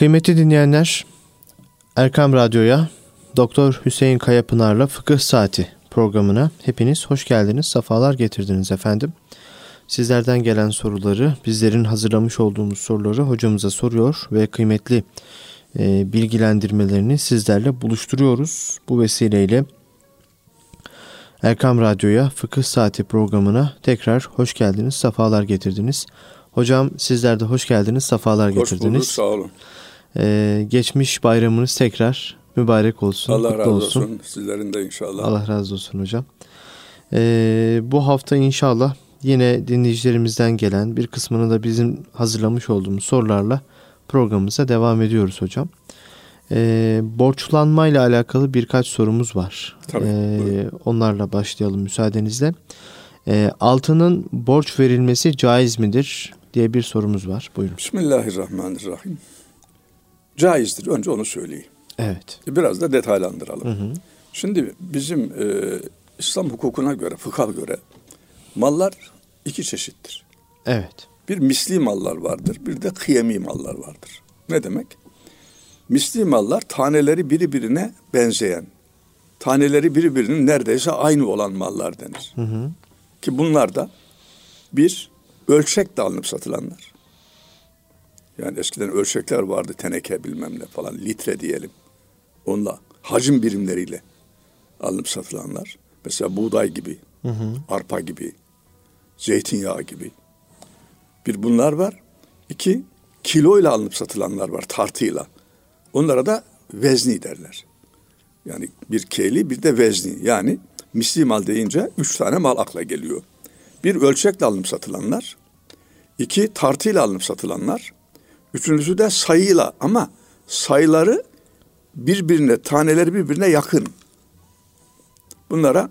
Kıymetli dinleyenler, Erkam Radyo'ya Doktor Hüseyin Kayapınar'la Fıkıh Saati programına hepiniz hoş geldiniz, sefalar getirdiniz efendim. Sizlerden gelen soruları, bizlerin hazırlamış olduğumuz soruları hocamıza soruyor ve kıymetli bilgilendirmelerini sizlerle buluşturuyoruz. Bu vesileyle Erkam Radyo'ya Fıkıh Saati programına tekrar hoş geldiniz, sefalar getirdiniz. Hocam sizler de hoş geldiniz, sefalar getirdiniz. Hoş bulduk, sağ olun. Geçmiş bayramınız tekrar mübarek olsun. Allah razı olsun. Sizlerin de inşallah. Allah razı olsun hocam. Bu hafta inşallah yine dinleyicilerimizden gelen bir kısmını da bizim hazırlamış olduğumuz sorularla programımıza devam ediyoruz hocam. Borçlanmayla alakalı birkaç sorumuz var. Tabii. Onlarla başlayalım müsaadenizle. Altının borç verilmesi caiz midir diye bir sorumuz var. Buyurun. Bismillahirrahmanirrahim. Caizdir. Önce onu söyleyeyim. Evet. Biraz da detaylandıralım. Hı. Şimdi bizim İslam hukukuna göre, fıkha göre mallar iki çeşittir. Evet. Bir misli mallar vardır, bir de kıyemi mallar vardır. Ne demek? Misli mallar taneleri birbirine benzeyen, taneleri birbirinin neredeyse aynı olan mallar denir. Hı. Ki bunlar da bir ölçekle alınıp satılanlar. Yani eskiden ölçekler vardı, teneke bilmem ne falan, litre diyelim. Onunla hacim birimleriyle alınıp satılanlar. Mesela buğday gibi, arpa gibi, zeytinyağı gibi. Bir bunlar var. İki, kiloyla alınıp satılanlar var, tartıyla. Onlara da vezni derler. Yani bir keyli, bir de vezni. Yani misli mal deyince 3 tane mal akla geliyor. Bir ölçekle alınıp satılanlar, iki tartıyla alınıp satılanlar, üçüncüsü de sayıyla, ama sayıları birbirine, taneleri birbirine yakın. Bunlara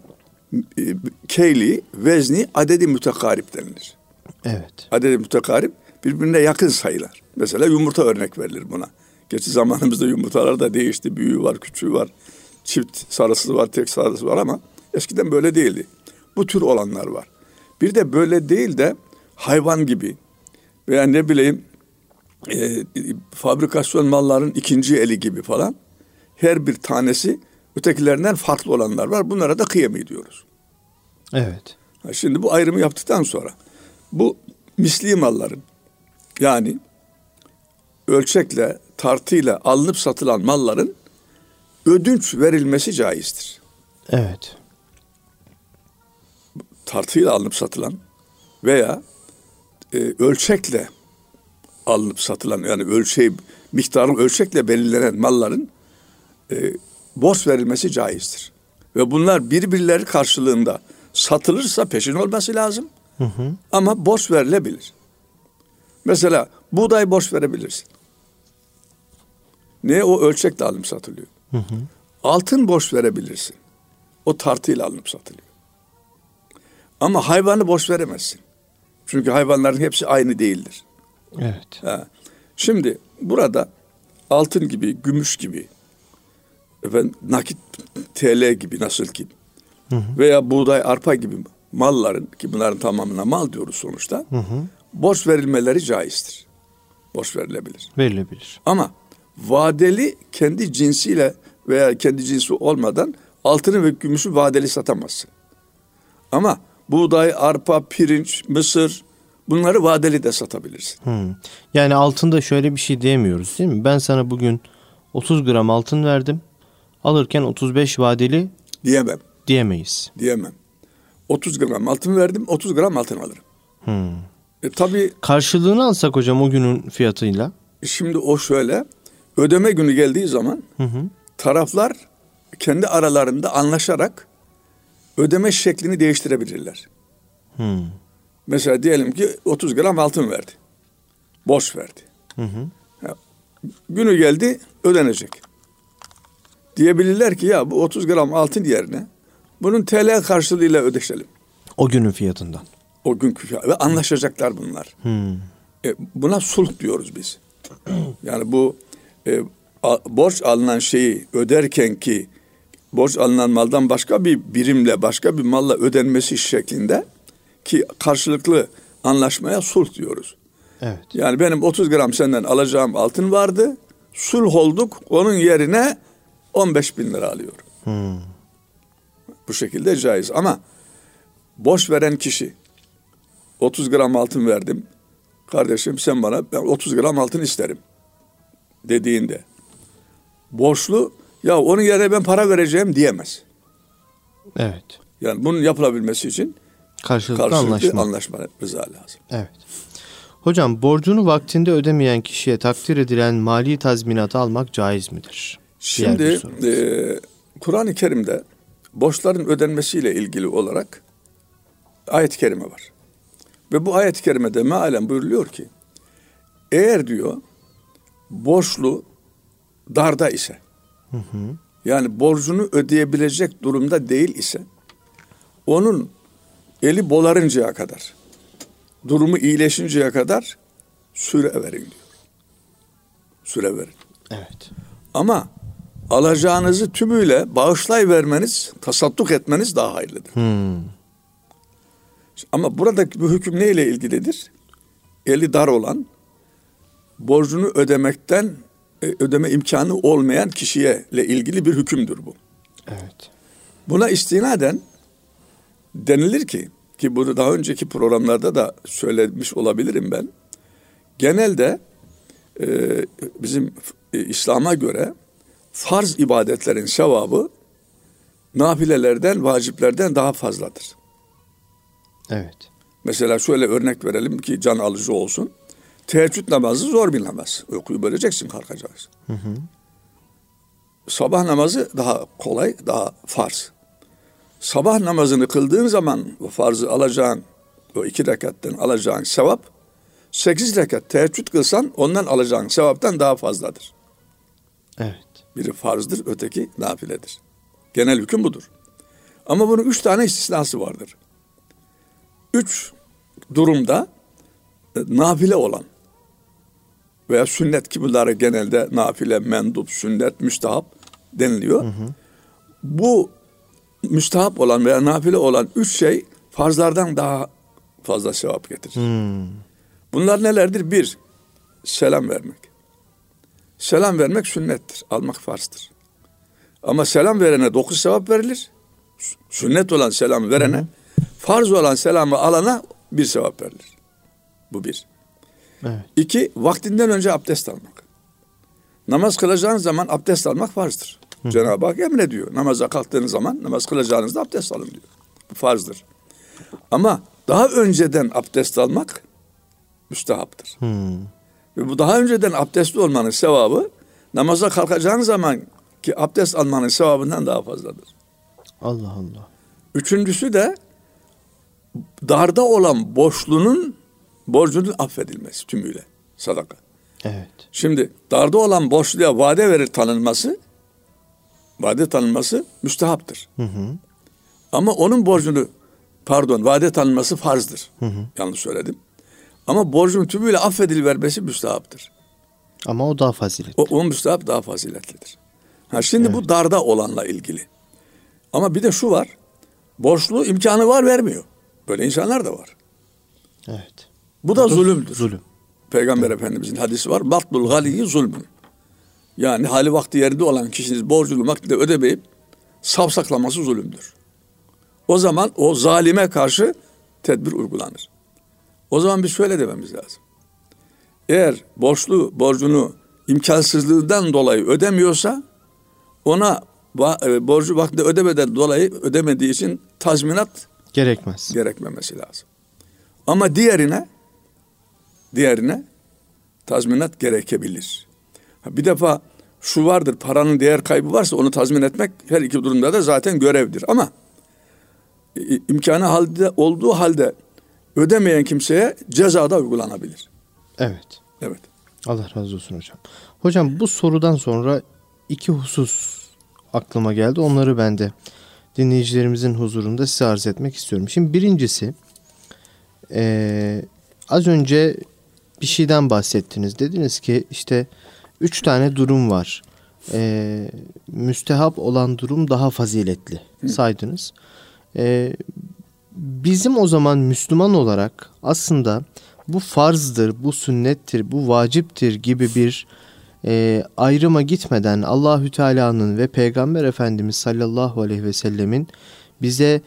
keyli, vezni, adedi mütekarip denilir. Evet. Adedi mütekarip birbirine yakın sayılar. Mesela yumurta örnek verilir buna. Gerçi zamanımızda yumurtalar da değişti. Büyüğü var, küçüğü var. Çift sarısı var, tek sarısı var, ama eskiden böyle değildi. Bu tür olanlar var. Bir de böyle değil de hayvan gibi veya ne bileyim fabrikasyon malların ikinci eli gibi falan, her bir tanesi ötekilerinden farklı olanlar var. Bunlara da kıyemi diyoruz. Evet. Şimdi bu ayrımı yaptıktan sonra bu misli malların, yani ölçekle, tartıyla alınıp satılan malların ödünç verilmesi caizdir. Evet. Tartıyla alınıp satılan veya ölçekle alınıp satılan, yani miktarın ölçekle belirlenen malların borç verilmesi caizdir. Ve bunlar birbirleri karşılığında satılırsa peşin olması lazım. Hı. Ama borç verilebilir. Mesela buğday borç verebilirsin. Ne? O ölçekle alınıp satılıyor. Hı. Altın borç verebilirsin. O tartıyla alınıp satılıyor. Ama hayvanı borç veremezsin. Çünkü hayvanların hepsi aynı değildir. Evet. Şimdi burada altın gibi, gümüş gibi, nakit TL gibi, nasıl ki, veya buğday, arpa gibi malların, ki bunların tamamına mal diyoruz sonuçta, borç verilmeleri caizdir. Borç verilebilir. Verilebilir. Ama vadeli, kendi cinsiyle veya kendi cinsi olmadan altını ve gümüşü vadeli satamazsın. Ama buğday, arpa, pirinç, mısır, bunları vadeli de satabilirsin. Yani altında şöyle bir şey diyemiyoruz değil mi? Ben sana bugün 30 gram altın verdim. Alırken 35 vadeli diyemeyiz. Diyemem. 30 gram altın verdim, 30 gram altın alırım. Tabii karşılığını alsak hocam o günün fiyatıyla. Şimdi o şöyle, ödeme günü geldiği zaman taraflar kendi aralarında anlaşarak ödeme şeklini değiştirebilirler. Mesela diyelim ki 30 gram altın verdi. Borç verdi. Günü geldi, ödenecek. Diyebilirler ki ya bu 30 gram altın yerine bunun TL karşılığıyla ödeşelim. O günün fiyatından. O günkü fiyatı. Ve anlaşacaklar bunlar. Buna sulh diyoruz biz. Yani bu borç alınan şeyi öderken ki borç alınan maldan başka bir birimle, başka bir malla ödenmesi şeklinde ki karşılıklı anlaşmaya sulh diyoruz. Evet. Yani benim 30 gram senden alacağım altın vardı. sulh olduk, onun yerine 15.000 lira alıyorum. Bu şekilde caiz. Ama borç veren kişi 30 gram altın verdim. Kardeşim sen bana, ben 30 gram altın isterim dediğinde borçlu ya onun yerine ben para vereceğim diyemez. Evet. Yani bunun yapılabilmesi için Karşılıklı anlaşma, rıza lazım. Evet. Hocam, borcunu vaktinde ödemeyen kişiye takdir edilen mali tazminatı almak caiz midir? Şimdi Kur'an-ı Kerim'de borçların ödenmesiyle ilgili olarak ayet-i kerime var. Ve bu ayet-i kerimede mealen buyuruluyor ki eğer diyor borçlu darda ise, yani borcunu ödeyebilecek durumda değil ise onun eli bolarıncaya kadar, durumu iyileşinceye kadar süre verin diyor. Süre verin. Evet. Ama alacağınızı tümüyle bağışlayıvermeniz, tasadduk etmeniz daha hayırlıdır. Ama buradaki bu hüküm neyle ilgilidir? Eli dar olan, borcunu ödeme imkanı olmayan kişiyle ilgili bir hükümdür bu. Evet. Buna istinaden denilir ki bunu daha önceki programlarda da söylemiş olabilirim ben. Genelde bizim İslam'a göre farz ibadetlerin sevabı nafilelerden, vaciplerden daha fazladır. Evet. Mesela şöyle örnek verelim ki can alıcı olsun. Teheccüd namazı zor bir namaz. Uykuyu böleceksin, kalkacaksın. Sabah namazı daha kolay, daha farz. Sabah namazını kıldığın zaman o farzı alacağın, o 2 rekattan alacağın sevap, 8 rekat teheccüd kılsan ondan alacağın sevaptan daha fazladır. Evet. Biri farzdır, öteki nafiledir. Genel hüküm budur. Ama bunun 3 tane istisnası vardır. 3 durumda nafile olan veya sünnet ki bunlara genelde nafile, mendup, sünnet, müstahap deniliyor. Bu müstahap olan veya nafile olan 3 şey farzlardan daha fazla sevap getirir. Bunlar nelerdir? 1. Selam vermek. Selam vermek sünnettir. Almak farzdır. Ama selam verene 9 sevap verilir. Sünnet olan selam verene, farz olan selamı alana 1 sevap verilir. Bu 1. Evet. 2. Vaktinden önce abdest almak. Namaz kılacağınız zaman abdest almak farzdır. Cenab-ı Hak emrediyor. Namaza kalktığınız zaman namaz kılacağınızda abdest alın diyor. Bu farzdır. Ama daha önceden abdest almak müstehaptır. Ve bu daha önceden abdestli olmanın sevabı namaza kalkacağın zaman ki abdest almanın sevabından daha fazladır. Allah Allah. Üçüncüsü de darda olan borcunun affedilmesi tümüyle. Sadaka. Evet. Şimdi darda olan borçluya vade tanınması müstehaptır. Ama onun vade tanınması farzdır. Yanlış söyledim. Ama borcun tümüyle affedilvermesi müstehaptır. Ama o daha faziletli. O müstehap daha faziletlidir. Şimdi bu darda olanla ilgili. Ama bir de şu var. Borçlu imkanı var, vermiyor. Böyle insanlar da var. Evet. Bu da zulümdür. Zulüm. Peygamber Efendimizin hadisi var. Batlul galiyi zulmün. Yani hali vakti yerinde olan kişinin borcunu vaktinde ödemeyip savsaklaması zulümdür. O zaman o zalime karşı tedbir uygulanır. O zaman biz şöyle dememiz lazım. Eğer borçlu borcunu imkansızlığından dolayı ödemiyorsa ona borcu vaktinde ödemediği için tazminat gerekmemesi lazım. Ama diğerine tazminat gerekebilir. Bir defa şu vardır, paranın değer kaybı varsa onu tazmin etmek her iki durumda da zaten görevdir. Ama imkanı olduğu halde ödemeyen kimseye ceza da uygulanabilir. Evet. Evet. Allah razı olsun hocam. Hocam, bu sorudan sonra 2 husus aklıma geldi. Onları ben de dinleyicilerimizin huzurunda size arz etmek istiyorum. Şimdi birincisi, az önce bir şeyden bahsettiniz. Dediniz ki işte 3 tane durum var. Müstehap olan durum daha faziletli saydınız. Bizim o zaman Müslüman olarak aslında bu farzdır, bu sünnettir, bu vaciptir gibi bir ayrıma gitmeden Allahü Teala'nın ve Peygamber Efendimiz sallallahu aleyhi ve sellemin bize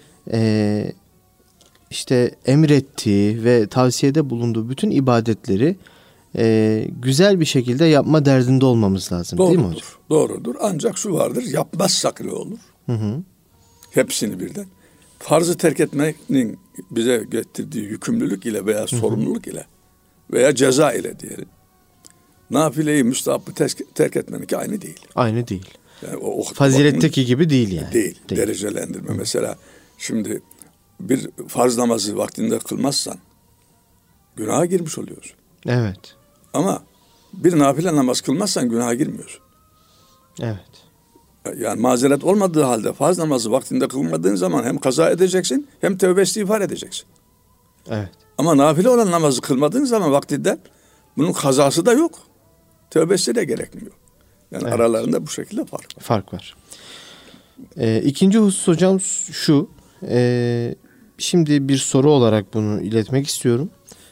işte emrettiği ve tavsiyede bulunduğu bütün ibadetleri güzel bir şekilde yapma derdinde olmamız lazım. Doğrudur, değil mi hocam? Doğrudur. Ancak şu vardır, yapmazsak ne olur? Hepsini birden. Farzı terk etmenin bize getirdiği yükümlülük ile veya sorumluluk ile veya ceza ile diyelim. Nafileyi, müstahabı terk etmeninki aynı değil. Aynı değil. Yani o faziletteki gibi değil yani. Değil. Derecelendirme. Mesela şimdi bir farz namazı vaktinde kılmazsan günaha girmiş oluyorsun. Evet. Ama bir nafile namaz kılmazsan günaha girmiyorsun. Evet. Yani mazeret olmadığı halde farz namazı vaktinde kılmadığın zaman hem kaza edeceksin hem tövbe istiğfar edeceksin. Evet. Ama nafile olan namazı kılmadığın zaman vaktinde bunun kazası da yok. Tövbesi de gerekmiyor. Yani evet. Aralarında bu şekilde fark var. İkinci husus hocam şu. Şimdi bir soru olarak bunu iletmek istiyorum.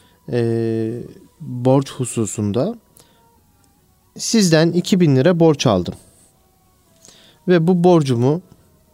Borç hususunda sizden 2.000 lira borç aldım. Ve bu borcumu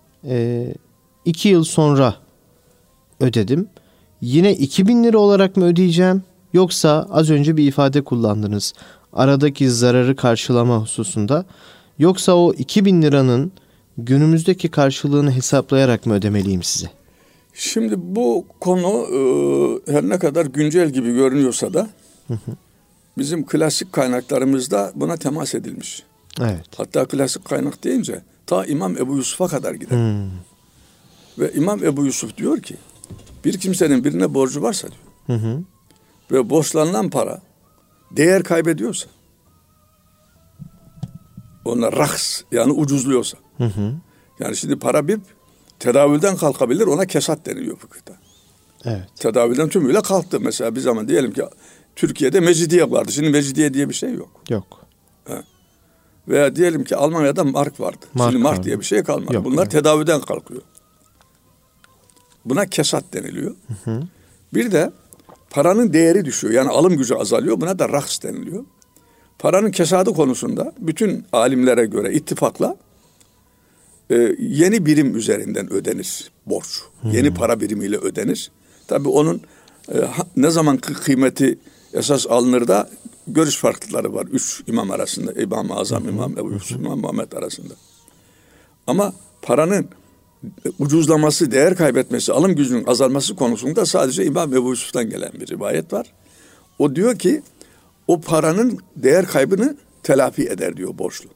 2 yıl sonra ödedim. Yine 2.000 lira olarak mı ödeyeceğim? Yoksa az önce bir ifade kullandınız. Aradaki zararı karşılama hususunda. Yoksa o 2.000 liranın günümüzdeki karşılığını hesaplayarak mı ödemeliyim size? Şimdi bu konu her ne kadar güncel gibi görünüyorsa da bizim klasik kaynaklarımızda buna temas edilmiş. Evet. Hatta klasik kaynak deyince ta İmam Ebu Yusuf'a kadar gider. Ve İmam Ebu Yusuf diyor ki bir kimsenin birine borcu varsa diyor ve borçlanılan para değer kaybediyorsa ona rahs yani ucuzluyorsa yani şimdi para bir tedavülden kalkabilir, ona kesat deniliyor fıkıhta. Evet. Tedavülden tümüyle kalktı. Mesela bir zaman diyelim ki Türkiye'de Mecidiye vardı. Şimdi Mecidiye diye bir şey yok. Yok. He. Veya diyelim ki Almanya'da mark vardı. Şimdi mark diye bir şey kalmadı. Yok, bunlar evet. tedavülden kalkıyor. Buna kesat deniliyor. Bir de paranın değeri düşüyor. Yani alım gücü azalıyor. Buna da rahs deniliyor. Paranın kesadı konusunda bütün alimlere göre ittifakla yeni birim üzerinden ödenir borç. Yeni para birimiyle ödenir. Tabii onun ne zaman kıymeti esas alınır da görüş farklılıkları var. 3 imam arasında. İmam-ı Azam, İmam Ebu Yusuf, İmam Muhammed arasında. Ama paranın ucuzlaması, değer kaybetmesi, alım gücünün azalması konusunda sadece İmam Ebu Yusuf'tan gelen bir rivayet var. O diyor ki o paranın değer kaybını telafi eder diyor borçlu.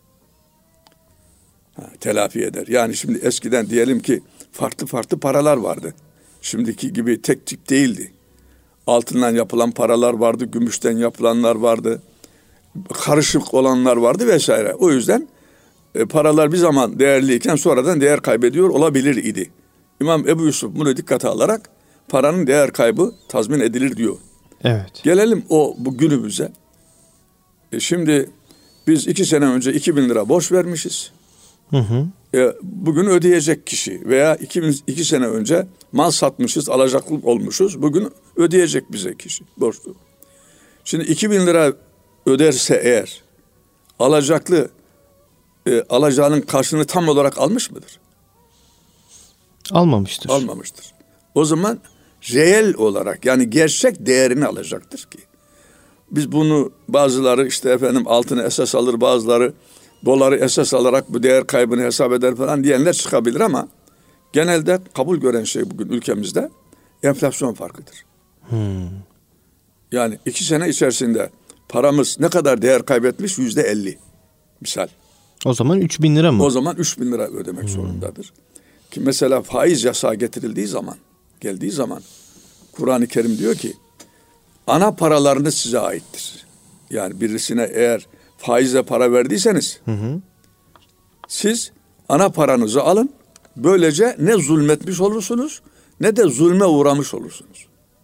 Telafi eder. Yani şimdi eskiden diyelim ki farklı farklı paralar vardı. Şimdiki gibi tek tip değildi. Altından yapılan paralar vardı, gümüşten yapılanlar vardı, karışık olanlar vardı vesaire. O yüzden paralar bir zaman değerliyken sonradan değer kaybediyor olabilir idi. İmam Ebu Yusuf bunu dikkate alarak paranın değer kaybı tazmin edilir diyor. Evet. Gelelim bu günümüze. Şimdi biz 2 sene önce 2.000 lira borç vermişiz. Bugün ödeyecek kişi veya 2 sene önce mal satmışız, alacaklı olmuşuz. Bugün ödeyecek bize kişi borçlu. Şimdi 2.000 lira öderse eğer alacaklı alacağının karşılığını tam olarak almış mıdır? Almamıştır. Almamıştır. O zaman reel olarak yani gerçek değerini alacaktır ki. Biz bunu bazıları işte efendim altını esas alır, bazıları doları esas alarak bu değer kaybını hesap eder falan diyenler çıkabilir ama genelde kabul gören şey bugün ülkemizde enflasyon farkıdır. Yani 2 sene içerisinde paramız ne kadar değer kaybetmiş? %50 misal. O zaman 3.000 lira mı? O zaman 3.000 lira ödemek zorundadır. Ki mesela faiz yasağı geldiği zaman Kur'an-ı Kerim diyor ki ana paralarınız size aittir. Yani birisine eğer faizle para verdiyseniz siz ana paranızı alın. Böylece ne zulmetmiş olursunuz ne de zulme uğramış olursunuz.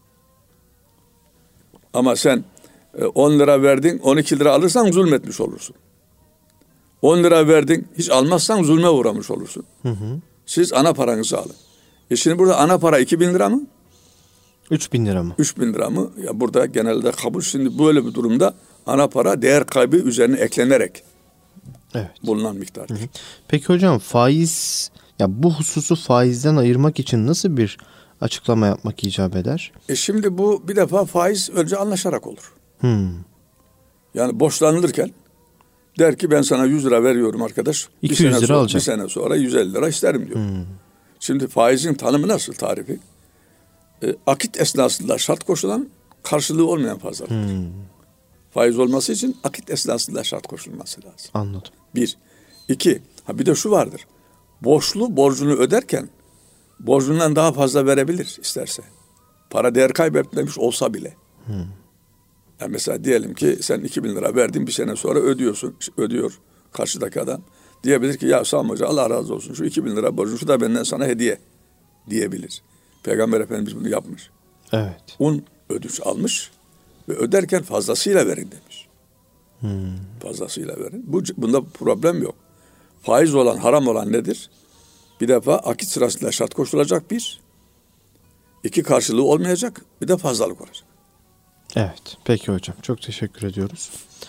Ama sen 10 lira verdin 12 lira alırsan zulmetmiş olursun. 10 lira verdin hiç almazsan zulme uğramış olursun. Siz ana paranızı alın. Şimdi burada ana para 2.000 lira mı? 3.000 lira mı? 3.000 lira mı? Ya burada genelde kabul. Şimdi böyle bir durumda ana para değer kaybı üzerine eklenerek Evet. bulunan miktardır. Peki hocam faiz, ya bu hususu faizden ayırmak için nasıl bir açıklama yapmak icap eder? Şimdi bu bir defa faiz önce anlaşarak olur. Yani borçlanılırken der ki ben sana 100 lira veriyorum arkadaş. 200 lira alacağım. Bir sene sonra 150 lira isterim diyor. Şimdi faizin tanımı nasıl, tarifi? Akit esnasında şart koşulan, karşılığı olmayan fazlalıktır. Faiz olması için akit esnasında şart koşulması lazım. Anladım. Bir. İki. Bir de şu vardır. Borçlu borcunu öderken borcundan daha fazla verebilir isterse. Para değer kaybetmemiş olsa bile. Yani mesela diyelim ki sen 2000 lira verdin, bir sene sonra ödüyor karşıdaki adam. Diyebilir ki ya Sami Hoca Allah razı olsun, şu 2000 lira borcun, şu da benden sana hediye diyebilir. Peygamber Efendimiz bunu yapmış. Evet. Ödünç almış ve öderken fazlasıyla verin demiş. Fazlasıyla verin. Bunda problem yok. Faiz olan, haram olan nedir? Bir defa akit sırasında şart koşulacak bir. İki, karşılığı olmayacak. Bir de fazlalık olacak. Evet. Peki hocam. Çok teşekkür ediyoruz.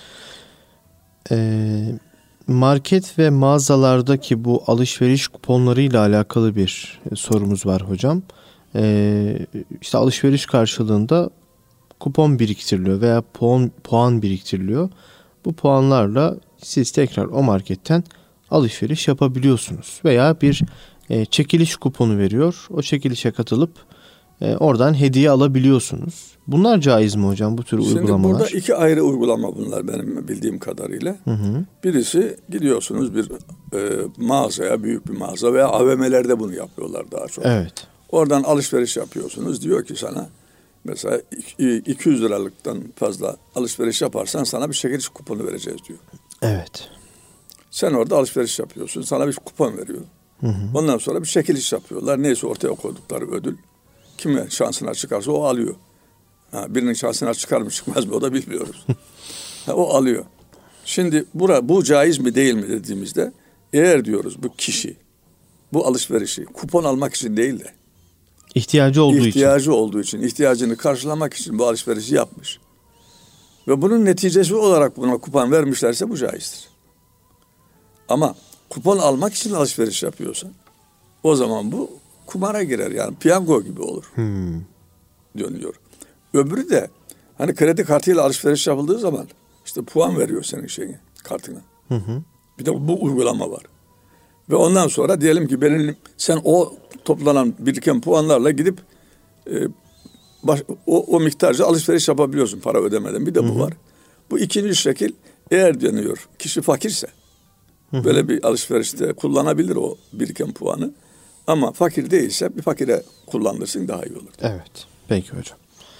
Market ve mağazalardaki bu alışveriş kuponlarıyla alakalı bir sorumuz var hocam. İşte alışveriş karşılığında kupon biriktiriliyor veya puan biriktiriliyor. Bu puanlarla siz tekrar o marketten alışveriş yapabiliyorsunuz. Veya bir çekiliş kuponu veriyor. O çekilişe katılıp oradan hediye alabiliyorsunuz. Bunlar caiz mi hocam, bu tür uygulamalar? Şimdi burada iki ayrı uygulama bunlar benim bildiğim kadarıyla. Birisi, gidiyorsunuz bir mağazaya, büyük bir mağaza veya AVM'lerde bunu yapıyorlar daha çok. Evet. Oradan alışveriş yapıyorsunuz. Diyor ki sana mesela 200 liralıktan fazla alışveriş yaparsan sana bir çekiliş kuponu vereceğiz diyor. Evet. Sen orada alışveriş yapıyorsun. Sana bir kupon veriyor. Ondan sonra bir çekiliş yapıyorlar. Neyse ortaya koydukları ödül. Kimin şansına çıkarsa o alıyor. Birinin şansına çıkar mı çıkmaz mı o da bilmiyoruz. O alıyor. Şimdi bu caiz mi değil mi dediğimizde, eğer diyoruz bu kişi bu alışverişi kupon almak için değil de ihtiyacı olduğu için, ihtiyacını karşılamak için bu alışverişi yapmış ve bunun neticesi olarak buna kupon vermişlerse bu caizdir. Ama kupon almak için alışveriş yapıyorsa o zaman bu kumara girer, yani piyango gibi olur. Dönüyor. Öbürü de hani kredi kartıyla alışveriş yapıldığı zaman işte puan veriyor senin kartına. Bir de bu uygulama var. Ve ondan sonra diyelim ki sen o toplanan biriken puanlarla gidip o miktarca alışveriş yapabiliyorsun para ödemeden. Bir de bu var. Bu ikinci şekil, eğer deniyor kişi fakirse böyle bir alışverişte kullanabilir o biriken puanı. Ama fakir değilse bir fakire kullanırsın, daha iyi olur. Evet. Peki hocam.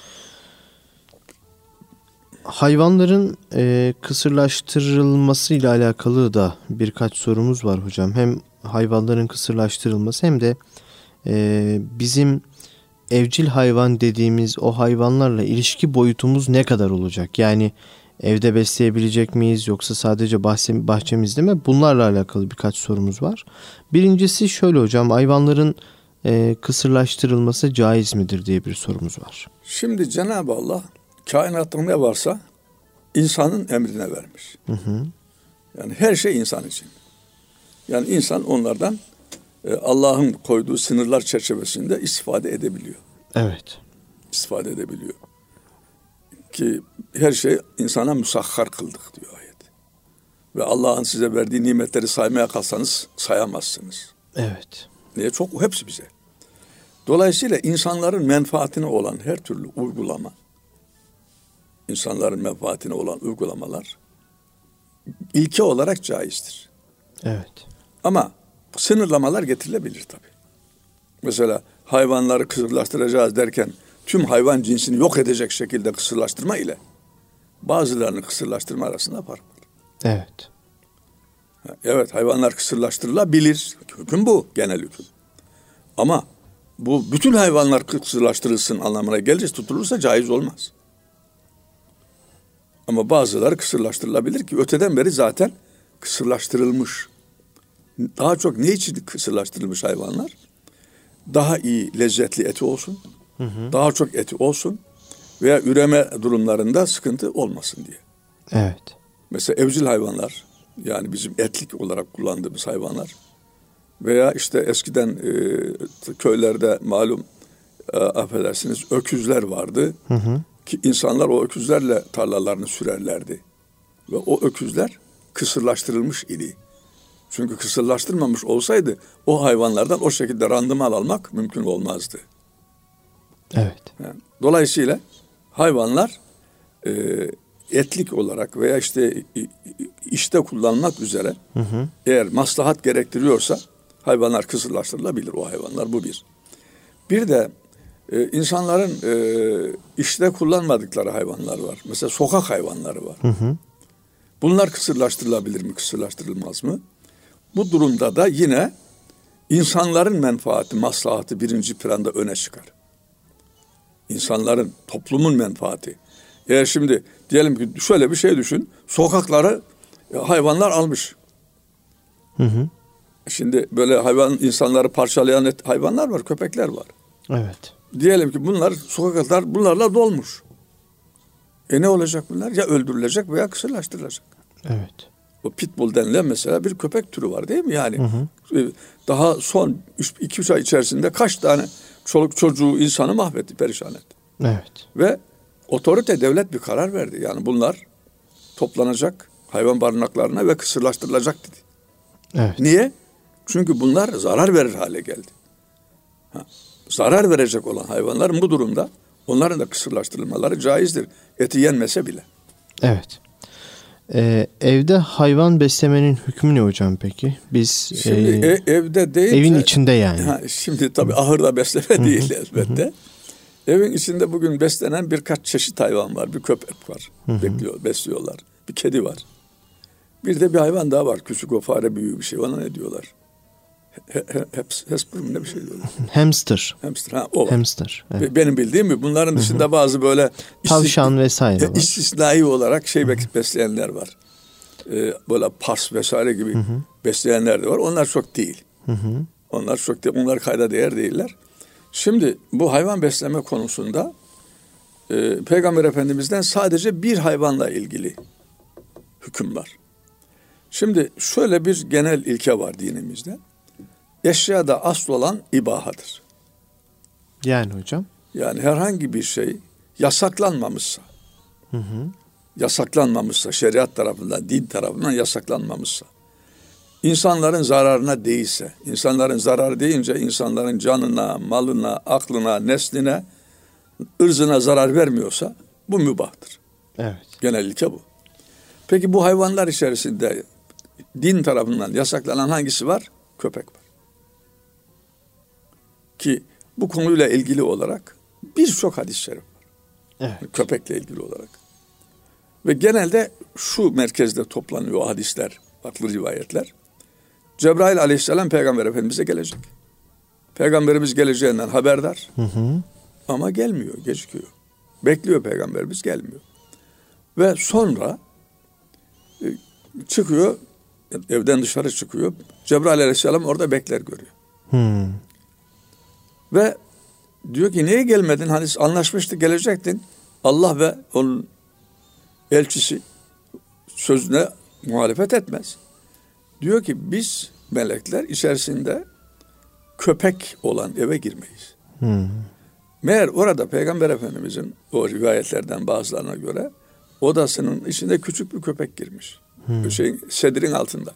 Hayvanların kısırlaştırılması ile alakalı da birkaç sorumuz var hocam. Hem hayvanların kısırlaştırılması hem de bizim evcil hayvan dediğimiz o hayvanlarla ilişki boyutumuz ne kadar olacak? Yani evde besleyebilecek miyiz, yoksa sadece bahçemizde mi? Bunlarla alakalı birkaç sorumuz var. Birincisi şöyle hocam, hayvanların kısırlaştırılması caiz midir diye bir sorumuz var. Şimdi Cenab-ı Allah kainatta ne varsa insanın emrine vermiş. Yani her şey insan için. Yani insan onlardan Allah'ın koyduğu sınırlar çerçevesinde istifade edebiliyor. Evet. İstifade edebiliyor. Ki her şey insana musahhar kıldık diyor ayet. Ve Allah'ın size verdiği nimetleri saymaya kalksanız sayamazsınız. Evet. Niye? Hepsi bize. Dolayısıyla insanların menfaatine olan her türlü uygulama, insanların menfaatine olan uygulamalar ilke olarak caizdir. Evet. Ama sınırlamalar getirilebilir tabii. Mesela hayvanları kısırlaştıracağız derken tüm hayvan cinsini yok edecek şekilde kısırlaştırma ile bazılarını kısırlaştırma arasında fark var. Evet. Evet, hayvanlar kısırlaştırılabilir. Hüküm bu, genel hüküm. Ama bu bütün hayvanlar kısırlaştırılsın anlamına gelince tutulursa caiz olmaz. Ama bazıları kısırlaştırılabilir ki öteden beri zaten kısırlaştırılmış. Daha çok ne için kısırlaştırılmış hayvanlar? Daha iyi, lezzetli eti olsun, daha çok eti olsun veya üreme durumlarında sıkıntı olmasın diye. Evet. Mesela evcil hayvanlar, yani bizim etlik olarak kullandığımız hayvanlar veya işte eskiden köylerde malum affedersiniz öküzler vardı. Hı hı. Ki insanlar o öküzlerle tarlalarını sürerlerdi. Ve o öküzler kısırlaştırılmış idi. Çünkü kısırlaştırmamış olsaydı o hayvanlardan o şekilde randıman almak mümkün olmazdı. Evet. Yani, dolayısıyla hayvanlar etlik olarak veya işte kullanmak üzere eğer maslahat gerektiriyorsa hayvanlar kısırlaştırılabilir, o hayvanlar, bu bir. Bir de insanların işte kullanmadıkları hayvanlar var. Mesela sokak hayvanları var. Bunlar kısırlaştırılabilir mi, kısırlaştırılmaz mı? Bu durumda da yine insanların menfaati, maslahatı birinci planda öne çıkar. İnsanların, toplumun menfaati. Eğer şimdi diyelim ki şöyle bir şey düşün. Sokakları hayvanlar almış. Şimdi böyle insanları parçalayan hayvanlar var, köpekler var. Evet. Diyelim ki sokaklar bunlarla dolmuş. Ne olacak bunlar? Ya öldürülecek veya kısırlaştırılacak. Evet. O pitbull denilen mesela bir köpek türü var değil mi? Yani daha son 2-3 ay içerisinde kaç tane çoluk çocuğu insanı mahvetti, perişan etti. Evet. Ve otorite, devlet bir karar verdi. Yani bunlar toplanacak hayvan barınaklarına ve kısırlaştırılacak dedi. Evet. Niye? Çünkü bunlar zarar verir hale geldi. Zarar verecek olan hayvanların bu durumda onların da kısırlaştırılmaları caizdir. Eti yenmese bile. Evet. Evde hayvan beslemenin hükmü ne hocam peki? Biz şimdi evde değil, evin içinde yani. Şimdi tabii ahırda besleme değil elbette. Evin içinde bugün beslenen birkaç çeşit hayvan var. Bir köpek var. Besliyorlar. Bir kedi var. Bir de bir hayvan daha var. Küçük, o fare büyüğü bir şey. Ona ne diyorlar? Hesper mi, ne bir şey diyorlar? Hamster. Hamster, o var. Hamster. Evet. Benim bildiğim mi? Bunların dışında bazı böyle tavşan vesaire var. İstisnai olarak besleyenler var. Böyle pars vesaire gibi besleyenler de var. Onlar çok değil. Onlar çok değil. Onlar kayda değer değiller. Şimdi bu hayvan besleme konusunda Peygamber Efendimiz'den sadece bir hayvanla ilgili hüküm var. Şimdi şöyle bir genel ilke var dinimizde. Eşyada asıl olan ibahadır. Yani hocam? Yani herhangi bir şey yasaklanmamışsa, şeriat tarafından, din tarafından yasaklanmamışsa, insanların zararına değilse, insanların zararı deyince insanların canına, malına, aklına, nesline, ırzına zarar vermiyorsa bu mübahtır. Evet. Genel ilke bu. Peki bu hayvanlar içerisinde din tarafından yasaklanan hangisi var? Köpek var. Ki bu konuyla ilgili olarak birçok hadis-i şerif var. Evet. Köpekle ilgili olarak. Ve genelde şu merkezde toplanıyor o hadisler, farklı rivayetler. Cebrail aleyhisselam Peygamber Efendimiz'e gelecek. Peygamberimiz geleceğinden haberdar. Ama gelmiyor, gecikiyor. Bekliyor Peygamberimiz, gelmiyor. Ve sonra çıkıyor, evden dışarı çıkıyor. Cebrail aleyhisselam orada bekler görüyor. Ve diyor ki niye gelmedin? Hani anlaşmıştık, gelecektin. Allah ve onun elçisi sözüne muhalefet etmez. Diyor ki biz melekler içerisinde köpek olan eve girmeyiz. Meğer orada Peygamber Efendimizin o rivayetlerden bazılarına göre odasının içinde küçük bir köpek girmiş. Sedirin altında.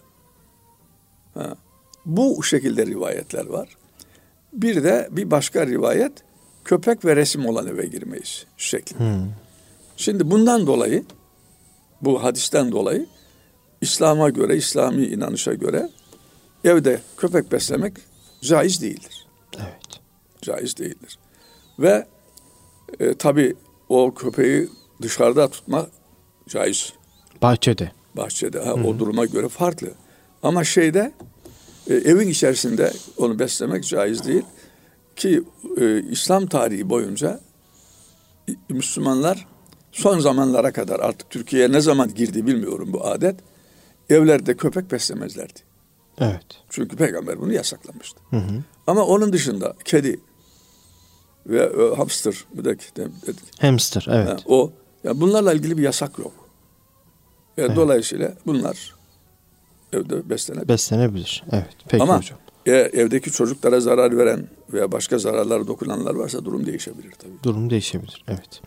Bu şekilde rivayetler var. Bir de bir başka rivayet köpek ve resim olan eve girmeyiz şeklinde. Şimdi bundan dolayı, bu hadisten dolayı İslam'a göre, İslami inanışa göre evde köpek beslemek caiz değildir. Evet. Caiz değildir. Ve tabii o köpeği dışarıda tutma caiz. Bahçede. O duruma göre farklı. Ama evin içerisinde onu beslemek caiz değil. Ki İslam tarihi boyunca Müslümanlar son zamanlara kadar, artık Türkiye'ye ne zaman girdi bilmiyorum bu adet, evlerde köpek beslemezlerdi. Evet. Çünkü Peygamber bunu yasaklamıştı. Ama onun dışında kedi ve hamster, hamster, evet. Bunlarla ilgili bir yasak yok. Evet. Dolayısıyla bunlar evde beslenebilir. Beslenebilir. Evet. Peki ama hocam. Evdeki çocuklara zarar veren veya başka zararlara dokunanlar varsa durum değişebilir tabii. Durum değişebilir. Evet.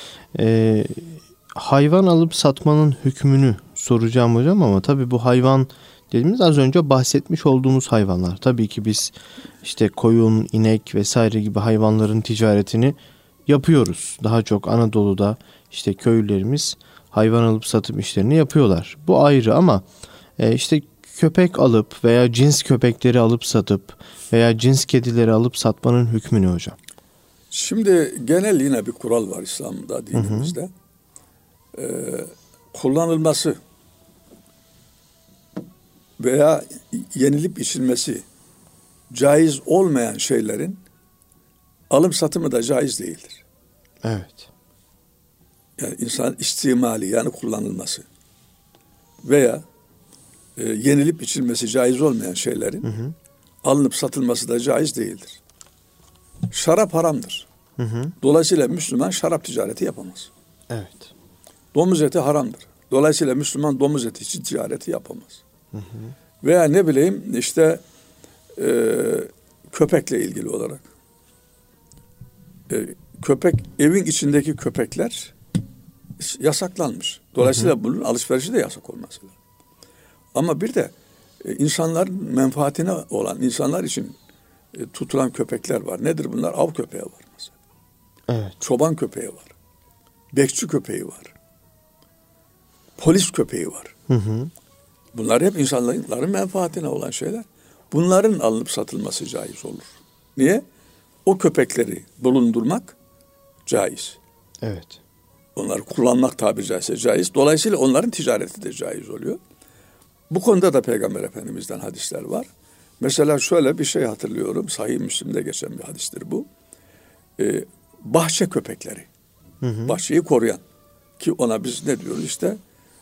Hayvan alıp satmanın hükmünü soracağım hocam, ama tabii bu hayvan dediğimiz az önce bahsetmiş olduğumuz hayvanlar. Tabii ki biz işte koyun, inek vesaire gibi hayvanların ticaretini yapıyoruz. Daha çok Anadolu'da işte köylülerimiz hayvan alıp satım işlerini yapıyorlar. Bu ayrı, ama işte köpek alıp veya cins köpekleri alıp satıp veya cins kedileri alıp satmanın hükmü ne hocam? Şimdi genel yine bir kural var İslam'da, dinimizde. Kullanılması veya yenilip içilmesi caiz olmayan şeylerin alım satımı da caiz değildir. Evet. Yani insan istimali, yani kullanılması veya yenilip içilmesi caiz olmayan şeylerin alınıp satılması da caiz değildir. Şarap haramdır. Dolayısıyla Müslüman şarap ticareti yapamaz. Evet. Domuz eti haramdır. Dolayısıyla Müslüman domuz eti için ticareti yapamaz. Veya ne bileyim işte köpekle ilgili olarak. Köpek, evin içindeki köpekler yasaklanmış. Dolayısıyla bunun alışverişi de yasak olması lazım. Ama bir de insanların menfaatine olan, insanlar için tutulan köpekler var. Nedir bunlar? Av köpeği var mesela. Evet. Çoban köpeği var. Bekçi köpeği var. Polis köpeği var. Bunlar hep insanların menfaatine olan şeyler. Bunların alınıp satılması caiz olur. Niye? O köpekleri bulundurmak caiz. Evet. Onları kullanmak tabiri caizse caiz. Dolayısıyla onların ticareti de caiz oluyor. Bu konuda da Peygamber Efendimiz'den hadisler var. Mesela şöyle bir şey hatırlıyorum. Sahih Müslim'de geçen bir hadistir bu. Bahçe köpekleri. Bahçeyi koruyan. Ki ona biz ne diyoruz işte?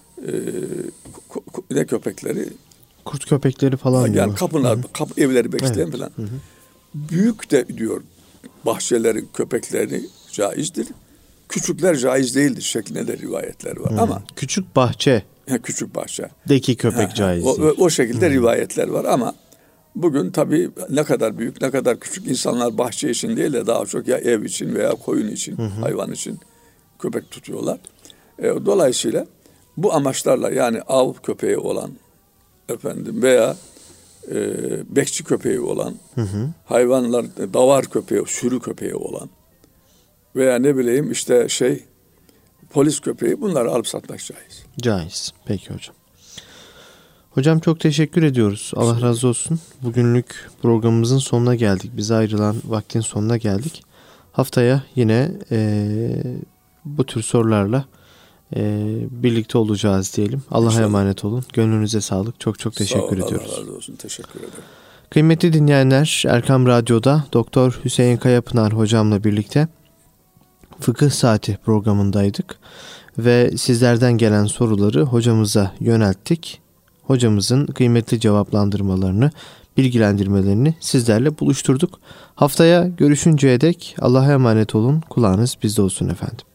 Ne köpekleri? Kurt köpekleri falan. Yani kapılar, evleri bekleyen falan. Büyük de diyor bahçelerin köpekleri caizdir. Küçükler caiz değildir şeklinde de rivayetler var. Ama küçük bahçe. Küçük bahçe. Deki köpek caiz. O şekilde rivayetler var ama bugün tabii ne kadar büyük ne kadar küçük insanlar bahçe için değil de daha çok ya ev için veya koyun için, hayvan için köpek tutuyorlar. Dolayısıyla bu amaçlarla, yani av köpeği olan veya bekçi köpeği olan, hayvanlar davar köpeği, sürü köpeği olan veya ne bileyim işte polis köpeği, bunları alıp satmak caiz. Caiz. Peki hocam. Hocam çok teşekkür ediyoruz. Allah razı olsun. Bugünlük programımızın sonuna geldik. Bize ayrılan vaktin sonuna geldik. Haftaya yine bu tür sorularla birlikte olacağız diyelim. Allah'a emanet olun. Gönlünüze sağlık. Çok çok teşekkür ediyoruz. Allah razı olsun. Teşekkür ederim. Kıymetli dinleyenler, Erkam Radyo'da Doktor Hüseyin Kayapınar hocamla birlikte Fıkıh Saati programındaydık ve sizlerden gelen soruları hocamıza yönelttik. Hocamızın kıymetli cevaplandırmalarını, bilgilendirmelerini sizlerle buluşturduk. Haftaya görüşünceye dek Allah'a emanet olun. Kulağınız bizde olsun efendim.